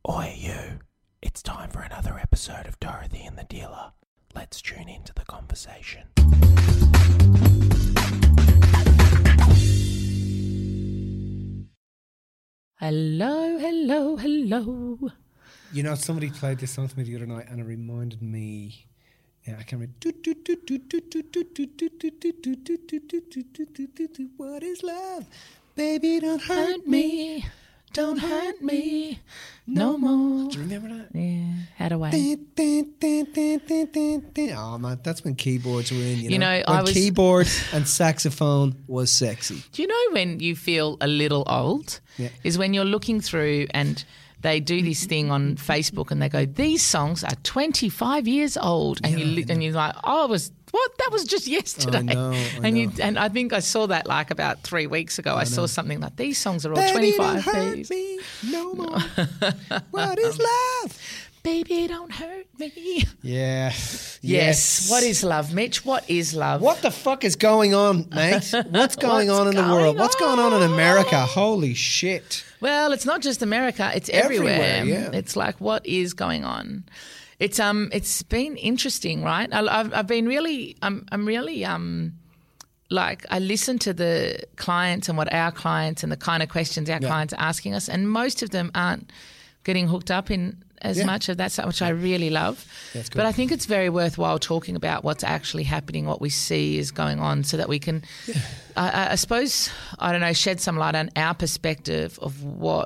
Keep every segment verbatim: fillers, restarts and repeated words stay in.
Oi, you. It's time for another episode of Dorothy and the Dealer. Let's tune into the conversation. Hello, hello, hello. You know, somebody played this song to me the other night and it reminded me. Yeah, I can't remember. What is love? Baby, don't hurt me. Don't hurt me no more. Do you remember that? Yeah, How do I? Oh, man, that's when keyboards were in, you know. You know, when I was- keyboard and saxophone was sexy. Do you know when you feel a little old? Yeah. Is when you're looking through and they do this thing on Facebook and they go, these songs are twenty-five years old. And, Yeah, you, I li- know. and you're like, oh, it was... What? That was just yesterday. I know, I and you know. and I think I saw that like about three weeks ago. I, saw something like these songs are all Baby, twenty-five. don't hurt Please. me no more. What is love? Baby, don't hurt me. Yeah. Yes. What is love, Mitch? What is love? What the fuck is going on, mate? What's going What's on in the going world? What's going on in on? America? Holy shit. Well, it's not just America; it's everywhere. Everywhere, yeah. It's like, what is going on? It's um, it's been interesting, right? I, I've I've been really, I'm I'm really um, like I listen to the clients and what our clients and the kind of questions our Yeah. clients are asking us, and most of them aren't getting hooked up in as Yeah. much of that stuff, which I really love. That's good. But I think it's very worthwhile talking about what's actually happening, what we see is going on, so that we can, I, I- I suppose, I don't know, shed some light on our perspective of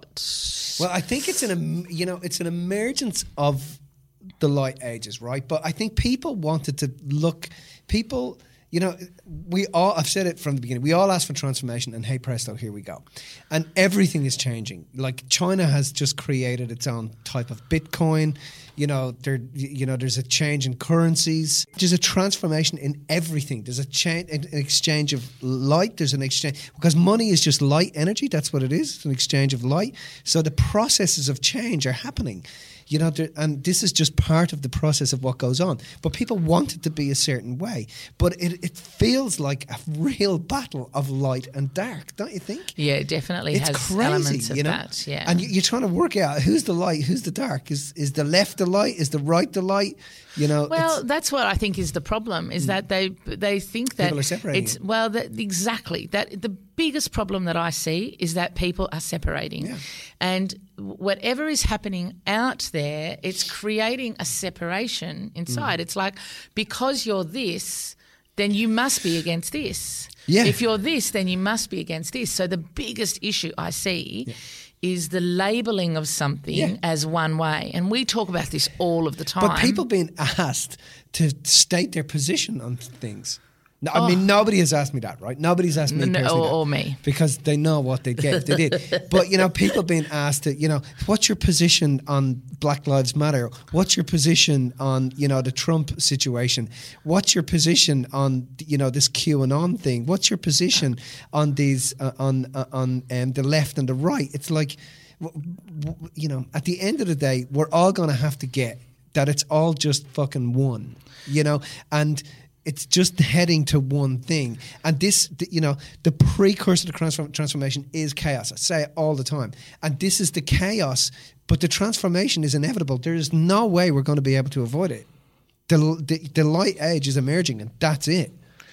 what. Well, I think it's an em- you know it's an emergence of the light ages, right? But I think people wanted to look. People, you know, we all. I've said it from the beginning. We all asked for transformation, and hey presto, here we go. And everything is changing. Like China has just created its own type of Bitcoin. You know, there. You know, there's a change in currencies. There's a transformation in everything. There's a change, an exchange of light. There's an exchange because money is just light energy. That's what it is. It's an exchange of light. So the processes of change are happening. You know, there, and this is just part of the process of what goes on. But people want it to be a certain way. But it, it feels like a real battle of light and dark, don't you think? Yeah, it definitely It's has crazy, elements of you know. that. Yeah, And you, you're trying to work out who's the light, who's the dark. Is is the left the light? Is the right the light? You know. well, it's, that's what I think is the problem. Is that they they think that People are separating it's it. well that, exactly that the biggest problem that I see is that people are separating, Yeah. and whatever is happening out there, it's creating a separation inside. Mm. It's like because you're this, then you must be against this. Yeah. If you're this, then you must be against this. So the biggest issue I see is the labelling of something Yeah. as one way. And we talk about this all of the time. but people being asked to state their position on things. No, I Oh. mean, nobody has asked me that, right? Nobody's asked me No, personally or- that, or me. because they know what they'd get if they did. But you know, people being asked to, you know, what's your position on Black Lives Matter? What's your position on, you know, the Trump situation? What's your position on, you know, this QAnon thing? What's your position on these uh, on uh, on um, the left and the right? It's like, w- w- you know, at the end of the day, we're all going to have to get that it's all just fucking one, you know, and. It's just heading to one thing. And this, th- you know, the precursor to transform- transformation is chaos. I say it all the time. And this is the chaos, but the transformation is inevitable. There is no way we're going to be able to avoid it. The, the, the light age is emerging, and that's it.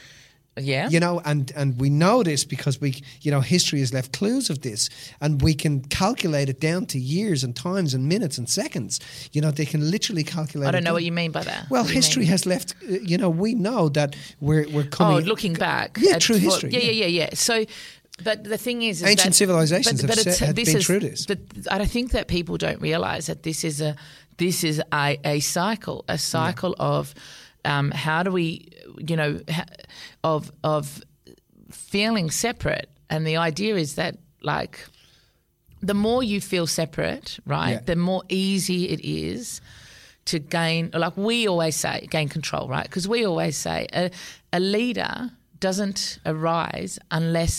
yeah. You know, and, and we know this because we, you know, history has left clues of this, and we can calculate it down to years and times and minutes and seconds. You know, they can literally calculate. I don't it know down. what you mean by that. Well, What do you history mean? has left. uh, You know, we know that we're we're Oh, coming. looking back. Yeah, at true what- history, Yeah, yeah, yeah. yeah, yeah. So, but the thing is, is Ancient that, civilizations have it's- said- have this been is, through this. But I think that people don't realise that this is a this is a, a cycle, a cycle of um, how do we, you know, ha- of of feeling separate, and the idea is that like the more you feel separate, right, Yeah. the more easy it is to gain, like we always say, gain control, right? Because we always say a, a leader doesn't arise unless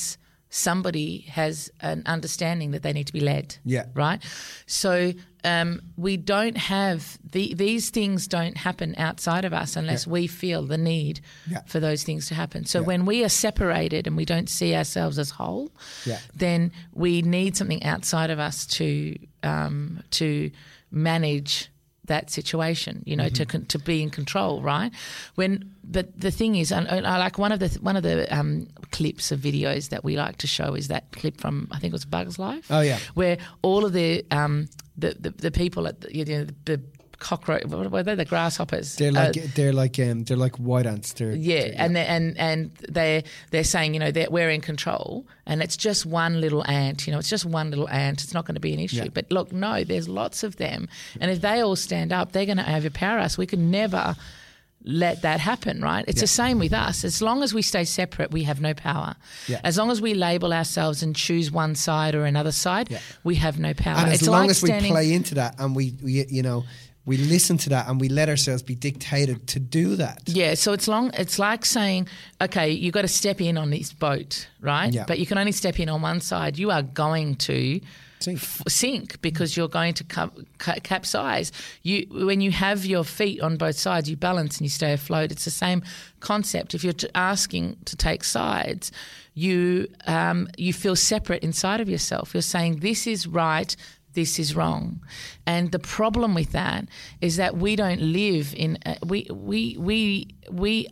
somebody has an understanding that they need to be led. Yeah. Right? So um, we don't have the, these things don't happen outside of us unless Yeah. we feel the need Yeah. for those things to happen. So Yeah. when we are separated and we don't see ourselves as whole, Yeah. then we need something outside of us to um, to manage that situation, you know, Mm-hmm. to con- to be in control, right? When but the thing is, and I like one of the one of the um, clips of videos that we like to show is that clip from I think it was Bugs Life. Oh, yeah. where all of the um, the, the the people at the, you know the cockroach, what were they? The grasshoppers. They're like Uh, they're like um, they're like white ants. They're, yeah, they're- and they and and they they're saying, you know, that we're in control, and it's just one little ant. You know, it's just one little ant. It's not going to be an issue. Yeah. But look, no, there's lots of them, and if they all stand up, they're going to overpower us. We can never let that happen, right? It's Yeah. the same with us. As long as we stay separate, we have no power. Yeah. As long as we label ourselves and choose one side or another side, Yeah. we have no power. and as it's long like as we standing, play into that and we, we you know we listen to that and we let ourselves be dictated to do that. Yeah, so it's long. It's like saying, okay, you've got to step in on this boat, right? Yeah. But you can only step in on one side. You are going to Sink. f- sink because you're going to ca- ca- capsize. You when you have your feet on both sides, you balance and you stay afloat. It's the same concept. If you're t- asking to take sides, you um, you feel separate inside of yourself. You're saying this is right. This is wrong, and the problem with that is that we don't live in uh, we we we we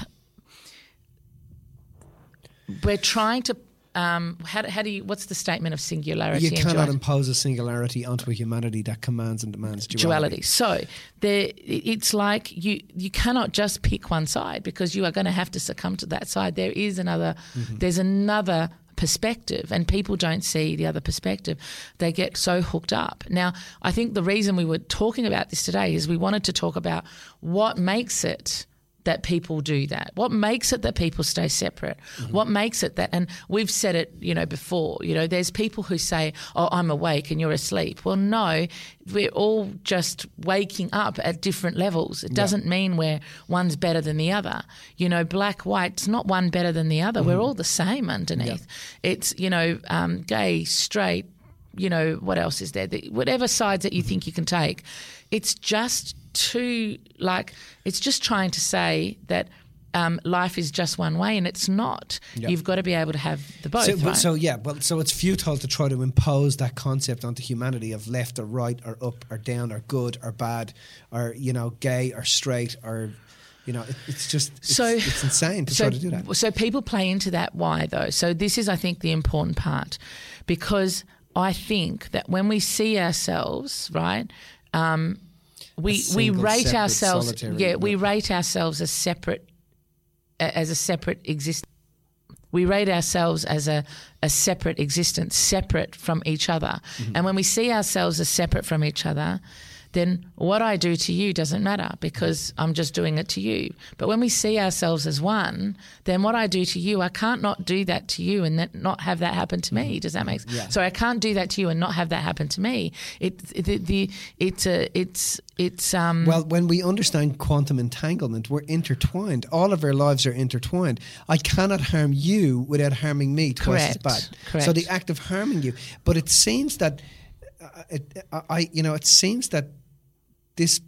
we're trying to um, how, do- how do you what's the statement of singularity? You and cannot duality? impose a singularity onto a humanity that commands and demands duality. duality. So there, it's like you you cannot just pick one side because you are going to have to succumb to that side. There is another. Mm-hmm. There's another perspective, and people don't see the other perspective. They get so hooked up. Now, I think the reason we were talking about this today is we wanted to talk about what makes it that people do that. What makes it that people stay separate? Mm-hmm. What makes it that, and we've said it, you know, before, you know, there's people who say, oh, I'm awake and you're asleep. Well, no, we're all just waking up at different levels. It doesn't yeah. mean we're one's better than the other. You know, black, white, it's not one better than the other. Mm-hmm. We're all the same underneath. Yeah. It's, you know, um, gay, straight, you know, what else is there? The, whatever sides that you mm-hmm. think you can take. It's just too, like, it's just trying to say that um, life is just one way, and it's not. Yep. You've got to be able to have the both. So, right? but, so yeah, well, so it's futile to try to impose that concept onto humanity of left or right or up or down or good or bad or, you know, gay or straight or, you know, it, it's just it's, so, it's insane to so, try to do that. So people play into that why though. So this is, I think, the important part, because I think that when we see ourselves, right, um, we we rate ourselves. Yeah, we rate ourselves as separate, as a separate existence. We rate ourselves as a, a separate existence, separate from each other. Mm-hmm. And when we see ourselves as separate from each other, then what I do to you doesn't matter because I'm just doing it to you. But when we see ourselves as one, then what I do to you, I can't not do that to you and that not have that happen to me. Does that make sense? Yeah. So I can't do that to you and not have that happen to me. It, it the, the it's a it's it's um. Well, when we understand quantum entanglement, we're intertwined. All of our lives are intertwined. I cannot harm you without harming me twice Correct. as bad. Correct. So the act of harming you, but it seems that uh, it, I you know it seems that this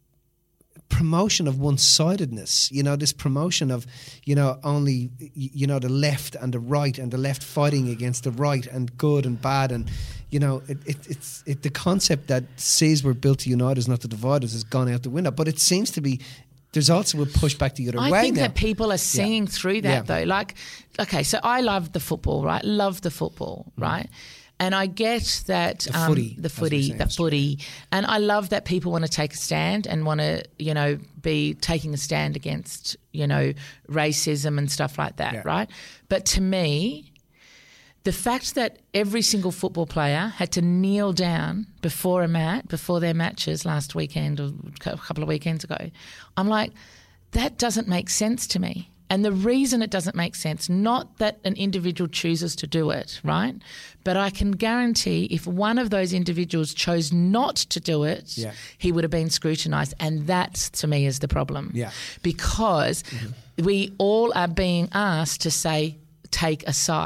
promotion of one-sidedness, you know, this promotion of, you know, only, you know, the left and the right and the left fighting against the right and good and bad and, you know, it, it, it's it, the concept that says we're built to unite us, not to divide us, has gone out the window. But it seems to be, there's also a pushback the other I way think now. that people are seeing Yeah. through that Yeah. though. Like, okay, so I love the football, right? Love the football, mm. right? And I get that The um, footy, the as we footy, say in the Australia. footy, and I love that people want to take a stand and want to, you know, be taking a stand against, you know, racism and stuff like that, Yeah. right? But to me, the fact that every single football player had to kneel down before a mat, before their matches last weekend or a couple of weekends ago, I'm like, that doesn't make sense to me. And the reason it doesn't make sense, not that an individual chooses to do it, right? But I can guarantee if one of those individuals chose not to do it, Yeah. he would have been scrutinised. And that, to me, is the problem. Yeah. Because mm-hmm. we all are being asked to say, take a side.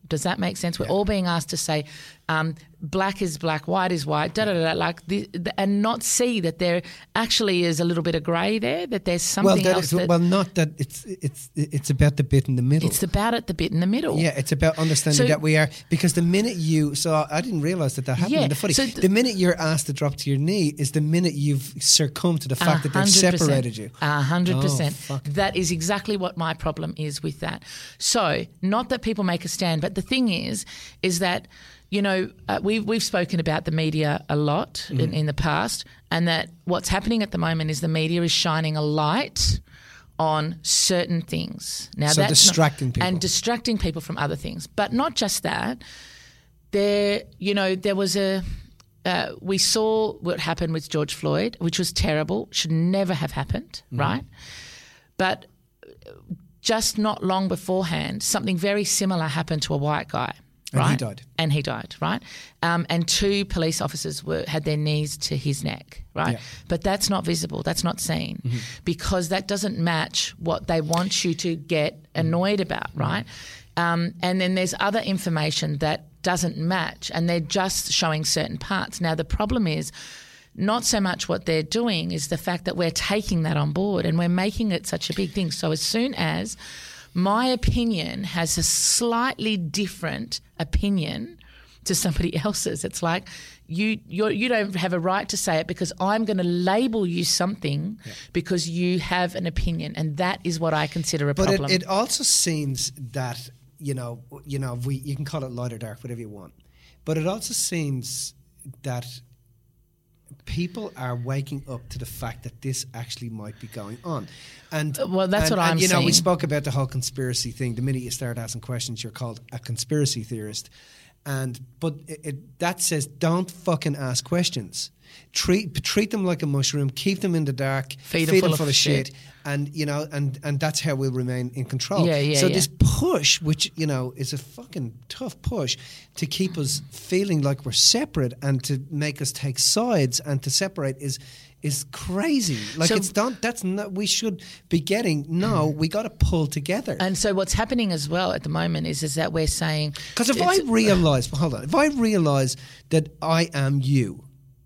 Does that make sense? We're Yeah. all being asked to say um, black is black, white is white, da da da, like the, the, and not see that there actually is a little bit of grey there. That there's something well, that else. is, that, well, not that it's it's it's about the bit in the middle. it's about it, the bit in the middle. Yeah, it's about understanding So- that we are, because the minute you, so I didn't realise that that happened Yeah, in the footy. so th- the minute you're asked to drop to your knee is the minute you've succumbed to the fact that they've hundred percent. separated you. A hundred Oh, percent. fuck. That is exactly what my problem is with that. So, not that people make a stand, but the thing is, is that, you know, uh, we've we've spoken about the media a lot Mm. in, in the past, and that what's happening at the moment is the media is shining a light on certain things. Now, So that's distracting not, people. and distracting people from other things, but not just that. There, you know, there was a. Uh, we saw what happened with George Floyd, which was terrible, should never have happened, Mm. right? But just not long beforehand, something very similar happened to a white guy, And right? he died. And he died, right? Um, and two police officers were had their knees to his neck, right? Yeah. But that's not visible, that's not seen, Mm-hmm. because that doesn't match what they want you to get annoyed about, right? Um, and then there's other information that doesn't match, and they're just showing certain parts. Now, the problem is not so much what they're doing, is the fact that we're taking that on board and we're making it such a big thing. So as soon as my opinion has a slightly different opinion to somebody else's, it's like you you're, you don't have a right to say it, because I'm going to label you something because you have an opinion, and that is what I consider a But problem. it, it also seems that, you know, you know, we you can call it light or dark, whatever you want. But it also seems that people are waking up to the fact that this actually might be going on. And Well, that's and, what I'm and, you know, we seeing. spoke about the whole conspiracy thing. The minute you start asking questions, you're called a conspiracy theorist. And but it, it, that says don't fucking ask questions. Treat treat them like a mushroom. Keep them in the dark. Feed them full of shit. shit. And you know, and and that's how we'll remain in control. Yeah, yeah, so yeah. this push, which you know is a fucking tough push, to keep us feeling like we're separate and to make us take sides and to separate is is crazy. Like So- it's not. That's not. We should be getting. No, we got to pull together. and so what's happening as well at the moment is is that we're saying, Because if I it's- realize, hold on, if I realize that I am you,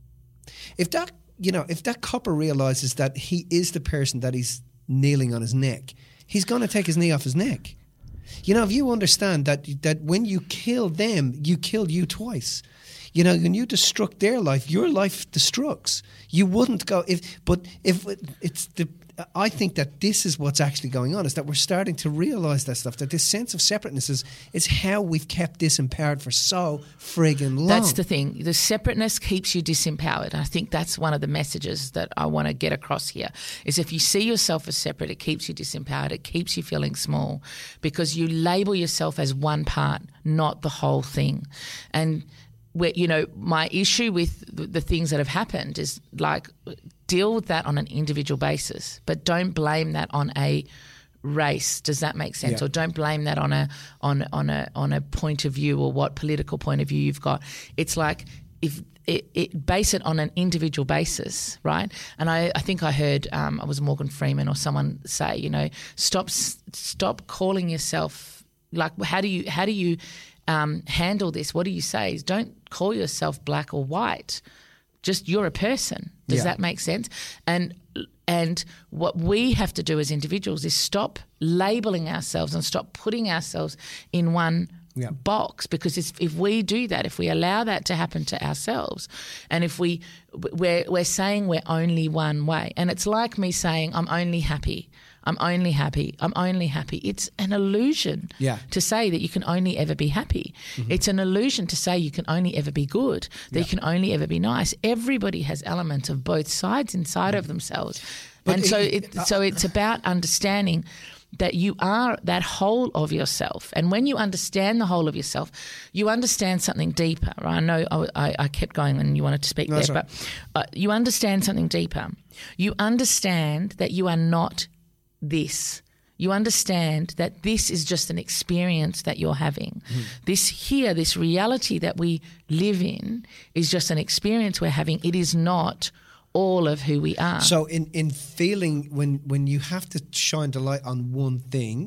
if that, you know, if that copper realizes that he is the person that he's kneeling on his neck, he's going to take his knee off his neck. You know, if you understand that that when you kill them, you kill you twice. You know, when you destruct their life, your life destructs. You wouldn't go if, but if it's the. I think that this is what's actually going on, is that we're starting to realize that stuff, that this sense of separateness is, is how we've kept disempowered for so friggin' long. That's the thing. The separateness keeps you disempowered. I think that's one of the messages that I want to get across here, is if you see yourself as separate, it keeps you disempowered. It keeps you feeling small, because you label yourself as one part, not the whole thing. And where, you know, my issue with the, the things that have happened is like, deal with that on an individual basis, but don't blame that on a race. Does that make sense? Yeah. Or don't blame that on a on on a on a point of view, or what political point of view you've got. It's like, if it, it base it on an individual basis, right? And I, I think I heard um, I was Morgan Freeman or someone say, you know, stop stop calling yourself, like, how do you how do you um, handle this? What do you say? Don't call yourself black or white. Just, you're a person. Does Yeah. that make sense? And and what we have to do as individuals is stop labeling ourselves and stop putting ourselves in one Yeah. box, because it's, if we do that, if we allow that to happen to ourselves, and if we we're we're saying we're only one way, and it's like me saying I'm only happy. I'm only happy. I'm only happy. It's an illusion Yeah. to say that you can only ever be happy. It's an illusion to say you can only ever be good, that you can only ever be nice. Everybody has elements of both sides inside of themselves. But and so it- it, so it's about understanding that you are that whole of yourself. And when you understand the whole of yourself, you understand something deeper. Right? I know I, I, I kept going and you wanted to speak No, there, that's but uh, you understand something deeper. You understand that you are not this. You understand that this is just an experience that you're having. Mm. This here, this reality that we live in is just an experience we're having. It is not all of who we are. So in, in feeling, when, when you have to shine the light on one thing,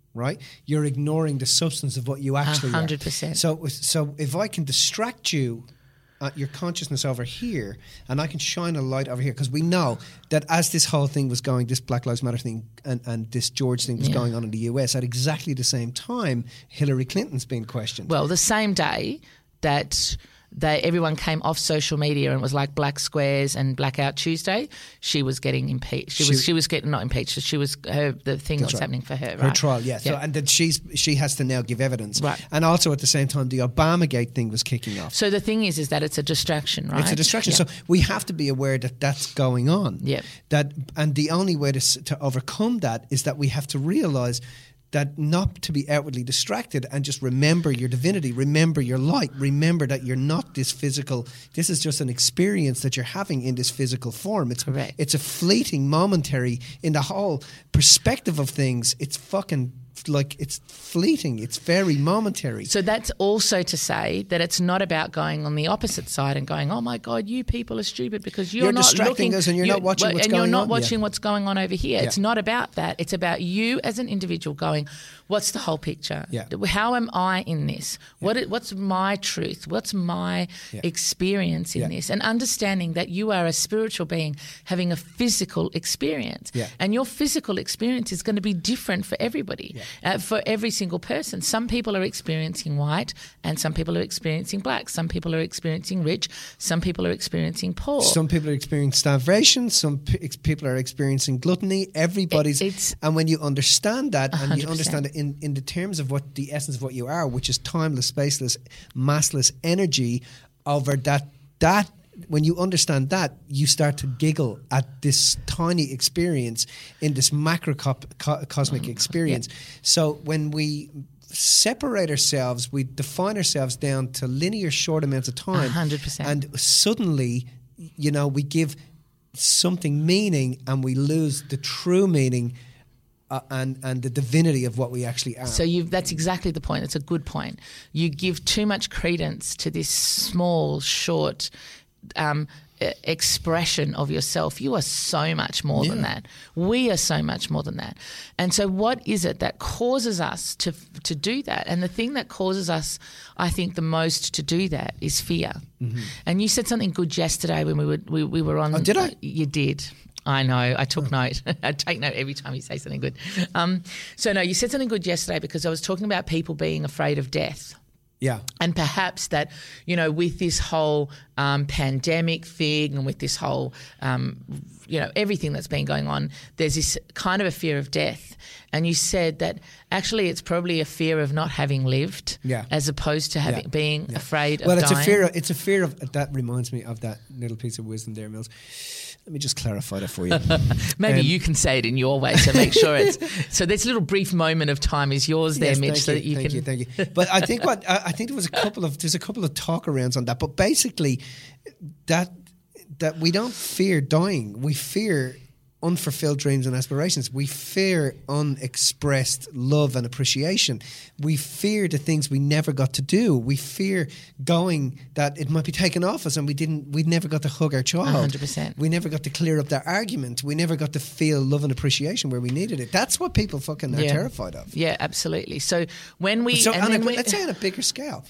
right? You're ignoring the substance of what you actually one hundred percent. are. So, so if I can distract you, uh, your consciousness over here, and I can shine a light over here, because we know that as this whole thing was going, this Black Lives Matter thing and, and this George thing was Yeah. going on in the U S, at exactly the same time, Hillary Clinton's being questioned. Well, the same day that they everyone came off social media and it was like Black Squares and Blackout Tuesday, she was getting impeached. She, She- was she was getting not impeached. She was her the thing that was right. happening for her. Her right? trial, yeah. So, Yeah. and then she's she has to now give evidence, Right. And also at the same time, the Obamagate thing was kicking off. So the thing is, is that it's a distraction, right? It's a distraction. Yeah. So we have to be aware that that's going on. Yep. That and the only way to s- to overcome that is that we have to realize that not to be outwardly distracted and just remember your divinity, remember your light, remember that you're not this physical. This is just an experience that you're having in this physical form. It's Correct. it's a fleeting, momentary in the whole perspective of things. It's fucking like it's fleeting. It's very momentary. So that's also to say that it's not about going on the opposite side and going, oh my God, you people are stupid because you're, You're not distracting looking, us and you're not watching well, what's and going you're not on. watching Yeah. what's going on over here. Yeah. It's not about that. It's about you as an individual going, what's the whole picture? Yeah. How am I in this? What i- what's my truth? What's my Yeah. experience in Yeah. this? And understanding that you are a spiritual being having a physical experience, Yeah. and your physical experience is going to be different for everybody, uh, for every single person. Some people are experiencing white and some people are experiencing black. Some people are experiencing rich. Some people are experiencing poor. Some people are experiencing starvation. Some p- ex- people are experiencing gluttony. Everybody's, It- it's- and when you understand that, and you one hundred percent. understand it in, in the terms of what the essence of what you are, which is timeless, spaceless, massless energy, over that that. When you understand that, you start to giggle at this tiny experience in this macrocosmic experience. So when we separate ourselves, we define ourselves down to linear short amounts of time. one hundred percent. And suddenly, you know, we give something meaning and we lose the true meaning uh, and, and the divinity of what we actually are. So you've, that's exactly the point. It's a good point. You give too much credence to this small, short um, e- expression of yourself. You are so much more than Yeah. that. We are so much more than that. And so what is it that causes us to to do that? And the thing that causes us, I think, the most to do that is fear. Mm-hmm. And you said something good yesterday when we were we, we were on. Oh, did I? You did. I know. I took note. I take note every time you say something good. Um, so no, you said something good yesterday because I was talking about people being afraid of death. yeah. And perhaps that, you know, with this whole um, pandemic thing and with this whole, um, you know, everything that's been going on, there's this kind of a fear of death. And you said that actually it's probably a fear of not having lived, Yeah. as opposed to having Yeah. being Yeah. afraid well, of it's dying. a fear. Of, it's a fear of that. Reminds me of that little piece of wisdom there, Mills. Let me just clarify that for you. Maybe Um, you can say it in your way to make sure it's so. This little brief moment of time is yours there, Yes, Mitch, thank so that you thank can. you, thank you. But I think what I I think there was a couple of there's a couple of talk arounds on that. But basically, that that we don't fear dying. We fear unfulfilled dreams and aspirations. We fear unexpressed love and appreciation. We fear the things we never got to do. We fear going that it might be taken off us and we didn't. We never got to hug our child. one hundred percent. We never got to clear up that argument. We never got to feel love and appreciation where we needed it. That's what people fucking are Yeah. terrified of. Yeah, absolutely. So when we So and on then a, we, let's say on a bigger scale,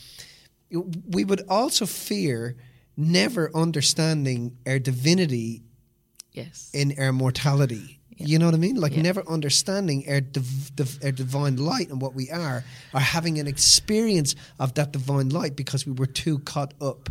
we would also fear never understanding our divinity yes, in our mortality. You know what I mean? Like Yeah. never understanding our, div- div- our divine light and what we are, or having an experience of that divine light because we were too caught up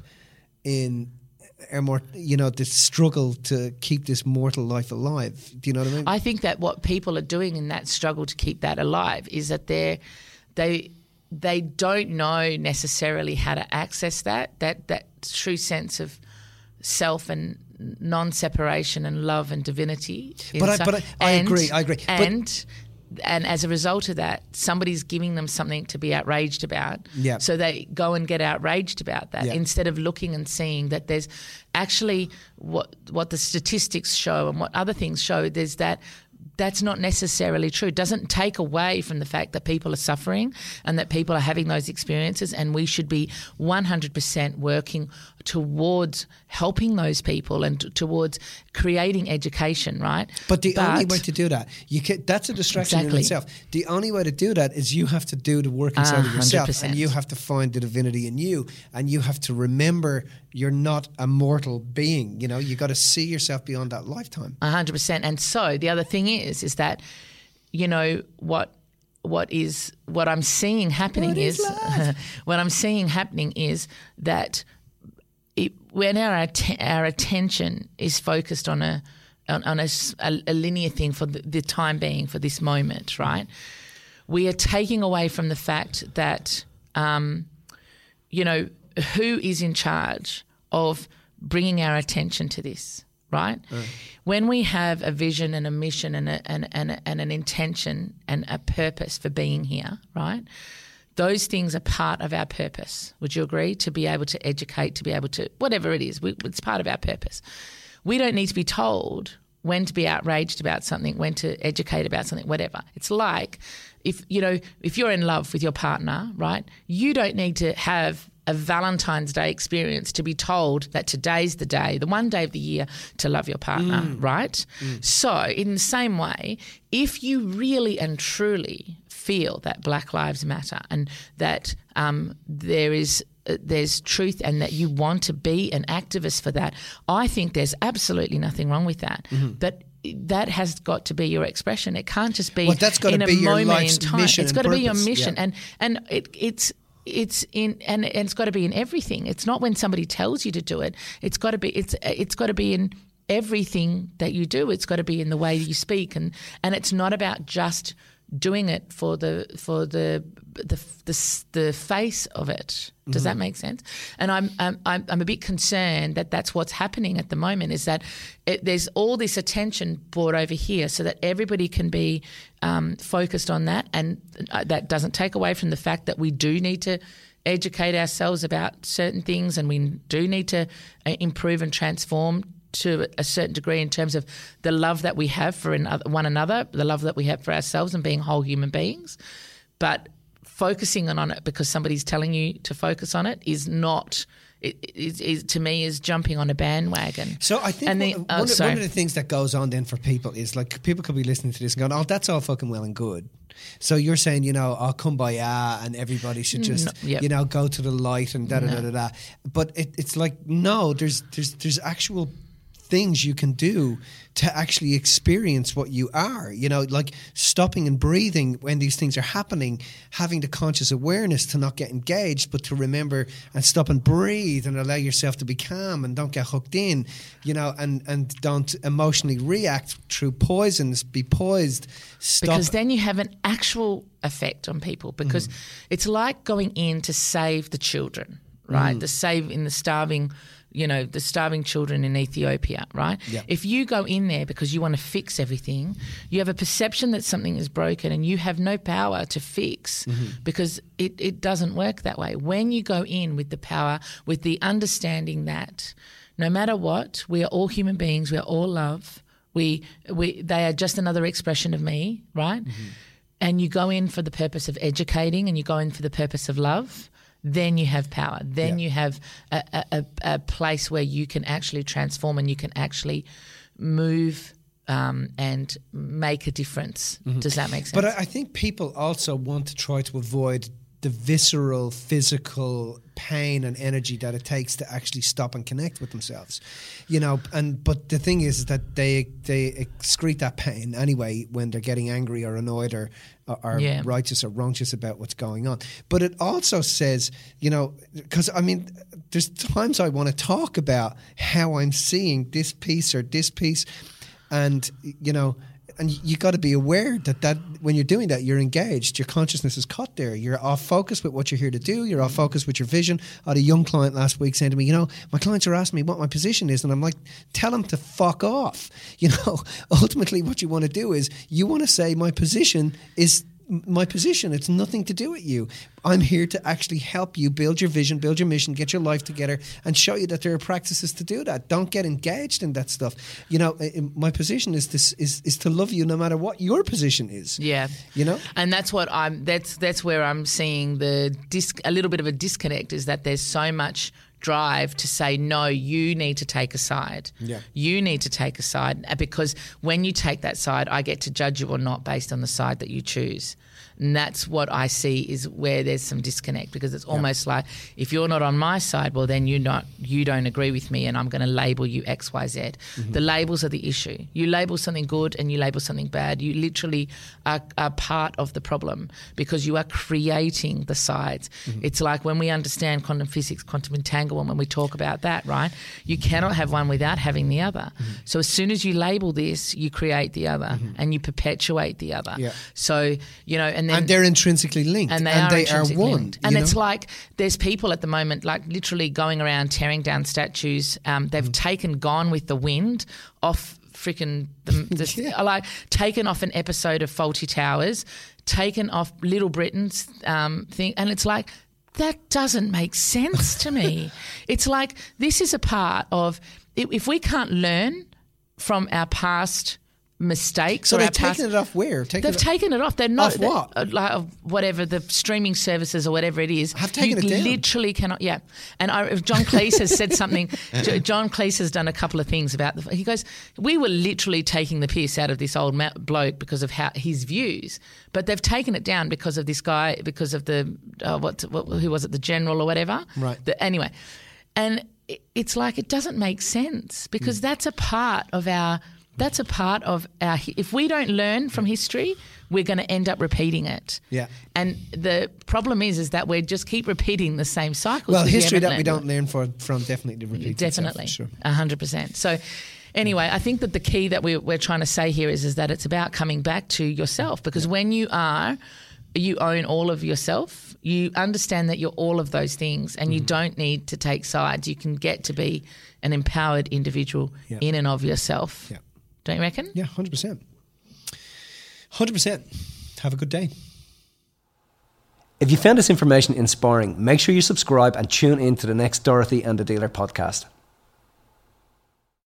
in our more, you know, this struggle to keep this mortal life alive. Do you know what I mean? I think that what people are doing in that struggle to keep that alive is that they're they they don't know necessarily how to access that that that true sense of self and non-separation and love and divinity. But I- inside. but I- I And- agree, I agree. But- And and as a result of that, somebody's giving them something to be outraged about. Yeah. So they go and get outraged about that Yeah. instead of looking and seeing that there's actually what what the statistics show and what other things show. There's that. That's not necessarily true. It doesn't take away from the fact that people are suffering and that people are having those experiences, and we should be one hundred percent working towards helping those people and t- towards creating education, right? But the but, only way to do that, you can, that's a distraction exactly. in itself. The only way to do that is you have to do the work inside of yourself, and you have to find the divinity in you, and you have to remember you're not a mortal being. You know, you got to see yourself beyond that lifetime. A hundred percent. And so the other thing is, is that, you know, what what is what I'm seeing happening what is, is what I'm seeing happening is that it, when our att- our attention is focused on a on, on a, a linear thing for the, the time being, for this moment, right? We are taking away from the fact that, um, you know, who is in charge of bringing our attention to this, right? Mm. When we have a vision and a mission and, a, and, and, and an intention and a purpose for being here, right? Those things are part of our purpose. Would you agree? To be able to educate, to be able to, whatever it is, we, it's part of our purpose. We don't need to be told when to be outraged about something, when to educate about something, whatever. It's like if, you know, if you're in love with your partner, right, you don't need to have a Valentine's Day experience to be told that today's the day, the one day of the year to love your partner, mm. right? Mm. So in the same way, if you really and truly feel that Black Lives Matter and that um, there is uh, there's truth and that you want to be an activist for that, I think there's absolutely nothing wrong with that. Mm-hmm. But that has got to be your expression. It can't just be well, that's got in to a be your moment life's in time. Mission it's got to be your purpose. mission, yeah. and and it, it's. It's in and, and it's got to be in everything. It's not when somebody tells you to do it. It's got to be it's it's got to be in everything that you do. It's got to be in the way you speak, and, and it's not about just doing it for the for the the the, the face of it. Does mm-hmm. that make sense? And I'm I'm I'm a bit concerned that that's what's happening at the moment. Is that it, there's all this attention brought over here so that everybody can be um, focused on that, and that doesn't take away from the fact that we do need to educate ourselves about certain things, and we do need to improve and transform to a certain degree in terms of the love that we have for one another, the love that we have for ourselves and being whole human beings. But focusing on it because somebody's telling you to focus on it is not, it, it, it, to me, is jumping on a bandwagon. So I think and one, the, one, oh, of, one of the things that goes on then for people is like people could be listening to this and going, oh, that's all fucking well and good. So you're saying, you know, I'll come by ah, and everybody should just, no, yep. you know, go to the light and da da da da da. But it, it's like, no, there's there's there's actual things you can do to actually experience what you are, you know, like stopping and breathing when these things are happening, having the conscious awareness to not get engaged, but to remember and stop and breathe and allow yourself to be calm and don't get hooked in, you know, and, and don't emotionally react through poisons, be poised. Stop. Because then you have an actual effect on people, because mm. it's like going in to save the children, right? Mm. The save in the starving you know, the starving children in Ethiopia, right? Yeah. If you go in there because you want to fix everything, you have a perception that something is broken and you have no power to fix mm-hmm. because it, it doesn't work that way. When you go in with the power, with the understanding that no matter what, we are all human beings, we are all love, we we they are just another expression of me, right? Mm-hmm. And you go in for the purpose of educating and you go in for the purpose of love, then you have power. Then yeah. you have a, a, a place where you can actually transform and you can actually move um, and make a difference. Mm-hmm. Does that make sense? But I think people also want to try to avoid the visceral, physical pain and energy that it takes to actually stop and connect with themselves, you know. And but the thing is, is that they they excrete that pain anyway when they're getting angry or annoyed or or yeah. righteous or wrongous about what's going on. But it also says, you know, because I mean, there's times I want to talk about how I'm seeing this piece or this piece, and you know. And you got to be aware that, that when you're doing that, you're engaged. Your consciousness is caught there. You're off focus with what you're here to do. You're off focus with your vision. I had a young client last week saying to me, you know, my clients are asking me what my position is. And I'm like, tell them to fuck off. You know, ultimately what you want to do is you want to say my position is my position. It's nothing to do with you. I'm here to actually help you build your vision, build your mission, get your life together and show you that there are practices to do that. Don't get engaged in that stuff. You know, my position is this is, is to love you no matter what your position is. Yeah. You know? And that's what I'm that's that's where I'm seeing the dis, a little bit of a disconnect is that there's so much drive to say, no, you need to take a side. Yeah. You need to take a side, because when you take that side, I get to judge you or not based on the side that you choose. And that's what I see is where there's some disconnect, because it's almost yeah. like if you're not on my side, well, then you're not, you don't agree with me and I'm going to label you X, Y, Z. Mm-hmm. The labels are the issue. You label something good and you label something bad. You literally are, are part of the problem, because you are creating the sides. Mm-hmm. It's like when we understand quantum physics, quantum entanglement, when we talk about that, right? You cannot have one without having the other. Mm-hmm. So as soon as you label this, you create the other mm-hmm. and you perpetuate the other. Yeah. So, you know, and then, and they're intrinsically linked, and they and are, they are one. Linked. And you it's know? like there's people at the moment, like literally going around tearing down statues. Um, they've mm. taken Gone with the Wind off freaking the, the yeah. like taken off an episode of Fawlty Towers, taken off Little Britain's um, thing, and it's like, that doesn't make sense to me. It's like, this is a part of, if we can't learn from our past mistakes, so or they've our taken past, it off where? Taken they've it taken it off. They're not off what? They're, uh, like whatever the streaming services or whatever it is. Have taken you it down. Literally cannot. Yeah, and I, John Cleese has said something. John Cleese has done a couple of things about the. He goes, we were literally taking the piss out of this old ma- bloke because of how his views, but they've taken it down because of this guy, because of the uh, what, what who was it, the general or whatever. Right. The, anyway, and it, it's like, it doesn't make sense, because mm. that's a part of our. That's a part of our. If we don't learn from history, we're going to end up repeating it. Yeah. And the problem is, is that we just keep repeating the same cycles. Well, history that we learned. don't learn for, from definitely repeats Definitely, itself, a hundred percent. So, anyway, I think that the key that we, we're trying to say here is, is that it's about coming back to yourself, because yeah. when you are, you own all of yourself. You understand that you're all of those things, and mm-hmm. you don't need to take sides. You can get to be an empowered individual yeah. in and of yourself. Yeah. Don't you reckon? Yeah, one hundred percent. one hundred percent. Have a good day. If you found this information inspiring, make sure you subscribe and tune in to the next Dorothy and the Dealer podcast.